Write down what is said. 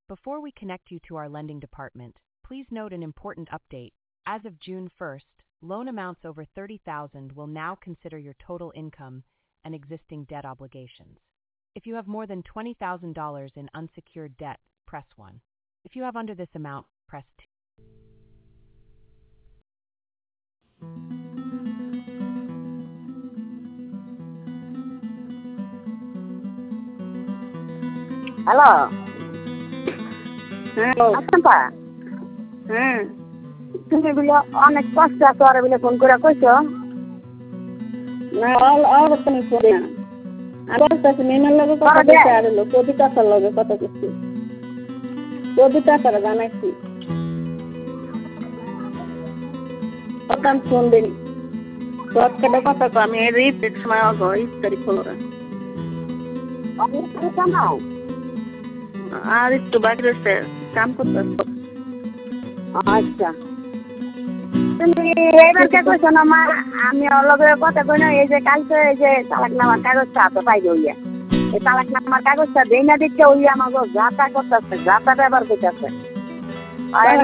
Before we connect you to our lending department, please note an important update. As of June 1st, loan amounts over $30,000 will now consider your total income and existing debt obligations. If you have more than $20,000 in unsecured debt, press 1. If you have under this amount, press 2. Hello, hello. আচ্ছা হ্যাঁ, তুমি বলে অনেক কষ্ট আছে আর বলে phone করে কইছো। না আর তুমি করে না। আবার কাছে মেমের লগে কথা কইতে আরলো, কবিতা তার লগে কথা কইছি। কবিতা তার জানাইছি। কথা ফোন দিন। কথা কথা কো আমি রিট সময় আগো ইস্তারি খোলরা। আমি কি জানাও? আর একটু বাইরে আছে, কাম করতেছে। আচ্ছা, তুমি এইবার কে কইছো না মা? আমি ওর লগে কথা কই না, এই যে কালকে এই যে তালাকনামার কাগজটা তো পাই হইয়া, এই তালাকনামার কাগজটা দেই না দিচ্ছে ওই আমাকে যাতা করতেছে, যাতা ব্যবহার করতেছে। আর